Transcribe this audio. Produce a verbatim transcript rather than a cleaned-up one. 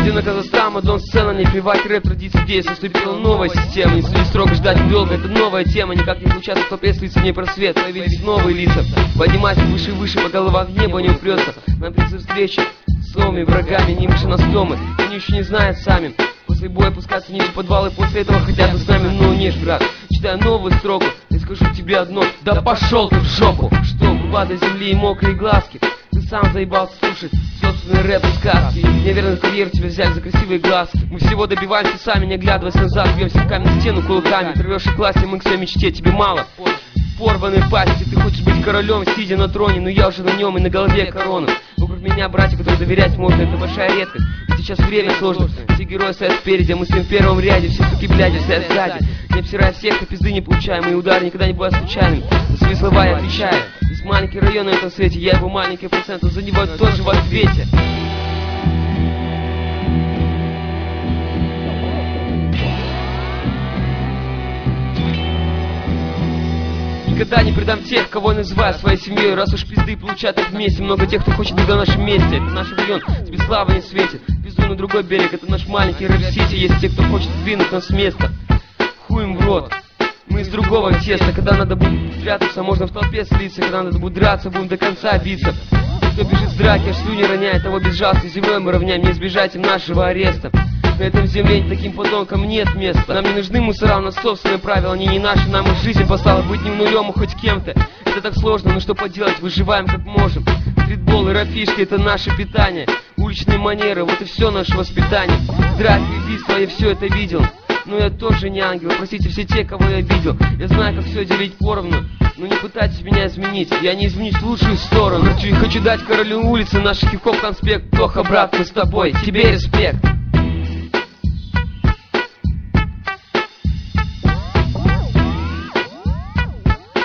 Родина Казахстана, дон сцена, не плевать рэп, традиции, здесь наступила новая система. Не следи строго, ждать недолго, это новая тема. Никак не получается, кто преследуется в ней просвет. Появились новые лица, поднимайся выше и выше, пока голова в небо не упрется. Нам придется встречи с новыми врагами, не выше нас томы, они еще не знают сами. После боя пускаться ниже подвалы, после этого хотят бы с нами, но не ж, брат. Читаю новую строку, и скажу тебе одно: да пошел ты в жопу. Что, губа до земли и мокрые глазки? Ты сам заебался слушать собственные рэп и сказки. Неверно, карьеру тебя взяли за красивые глазки. Мы всего добиваемся сами, не оглядываясь назад. Бьемся в камень стену кулаками, рвешь и классе, мы к своей мечте, тебе мало порванной пасти. Ты хочешь быть королем, сидя на троне, но я уже на нем, и на голове корона. Вокруг меня братья, которые доверять можно, это большая редкость. И сейчас время сложно, все герои стоят спереди, а мы стоим в первом ряде. Все суки, бляди, стоят сзади. Не обсирая всех, а пизды не получаем, и удары никогда не бывают случайными. За свои слова я отвечаю. Есть маленький район на этом свете, я его маленький процент, за него тоже в ответе. Никогда не предам тех, кого я называю своей семьей. Раз уж пизды получают их вместе. Много тех, кто хочет быть на нашем месте. Это наш район, тебе слава не светит. Пизду на другой берег, это наш маленький рэп-сити. Есть те, кто хочет сдвинуть нас с места. Хуй им в рот, мы из другого теста. Когда надо будет прятаться, можно в толпе слиться. Когда надо будет драться, будем до конца биться. Кто бежит с драки, аж слюни роняет, того безжалостной землей мы равняем. Не избежать им нашего ареста. На этом земле таким подонкам нет места. Нам не нужны мусора, у нас собственные правила, они не наши. Нам их жизнь послала быть не в нулем, а хоть кем-то. Это так сложно, но что поделать, выживаем как можем. Стритбол и рэпишки — это наше питание. Уличные манеры — вот и все наше воспитание. Драки и убийства — я все это видел. Но я тоже не ангел, простите все те, кого я видел. Я знаю, как все делить поровну, но не пытайтесь меня изменить, я не изменюсь в лучшую сторону. Хочу, хочу дать королю улицы наш хип-хоп конспект. Тоха, брат, мы с тобой, тебе респект.